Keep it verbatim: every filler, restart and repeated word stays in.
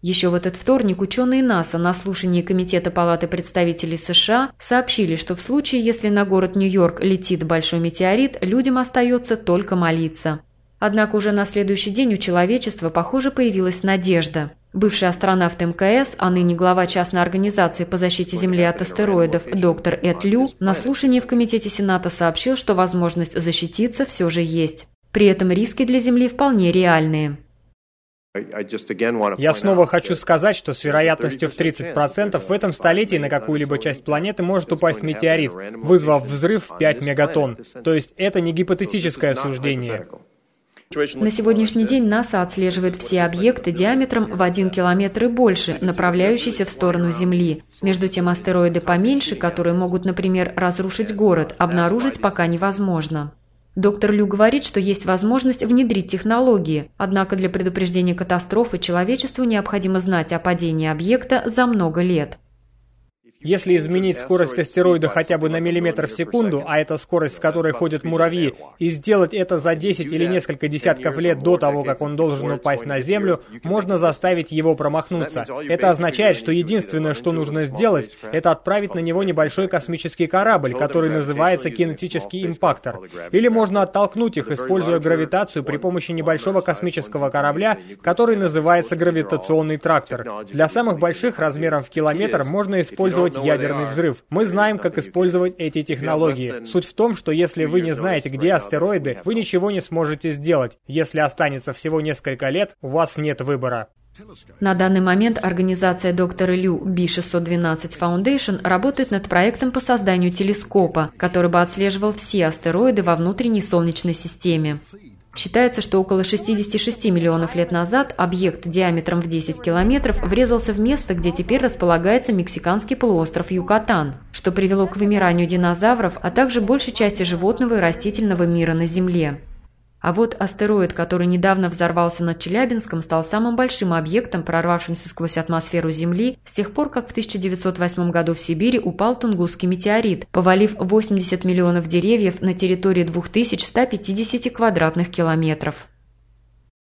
Еще в этот вторник ученые НАСА на слушании Комитета Палаты представителей США сообщили, что в случае, если на город Нью-Йорк летит большой метеорит, людям остается только молиться. Однако уже на следующий день у человечества, похоже, появилась надежда. Бывший астронавт эм ка эс, а ныне глава частной организации по защите Земли от астероидов доктор Эд Лю на слушании в Комитете Сената сообщил, что возможность защититься все же есть. При этом риски для Земли вполне реальные. Я снова хочу сказать, что с вероятностью в тридцать процентов в этом столетии на какую-либо часть планеты может упасть метеорит, вызвав взрыв в пять мегатонн. То есть это не гипотетическое суждение. На сегодняшний день НАСА отслеживает все объекты диаметром в один километр и больше, направляющиеся в сторону Земли. Между тем астероиды поменьше, которые могут, например, разрушить город, обнаружить пока невозможно. Доктор Лю говорит, что есть возможность внедрить технологии, однако для предупреждения катастрофы человечеству необходимо знать о падении объекта за много лет. Если изменить скорость астероида хотя бы на миллиметр в секунду, а это скорость, с которой ходят муравьи, и сделать это за десять или несколько десятков лет до того, как он должен упасть на Землю, можно заставить его промахнуться. Это означает, что единственное, что нужно сделать, это отправить на него небольшой космический корабль, который называется кинетический импактор. Или можно оттолкнуть их, используя гравитацию при помощи небольшого космического корабля, который называется гравитационный трактор. Для самых больших, размером в километр, можно использовать ядерный взрыв. Мы знаем, как использовать эти технологии. Суть в том, что если вы не знаете, где астероиды, вы ничего не сможете сделать. Если останется всего несколько лет, у вас нет выбора. На данный момент организация доктора Лю би шестьсот двенадцать Foundation работает над проектом по созданию телескопа, который бы отслеживал все астероиды во внутренней Солнечной системе. Считается, что около шестидесяти шести миллионов лет назад объект диаметром в десять километров врезался в место, где теперь располагается мексиканский полуостров Юкатан, что привело к вымиранию динозавров, а также большей части животного и растительного мира на Земле. А вот астероид, который недавно взорвался над Челябинском, стал самым большим объектом, прорвавшимся сквозь атмосферу Земли, с тех пор, как в тысяча девятьсот восьмом году в Сибири упал Тунгусский метеорит, повалив восемьдесят миллионов деревьев на территории двух тысяч ста пятидесяти квадратных километров.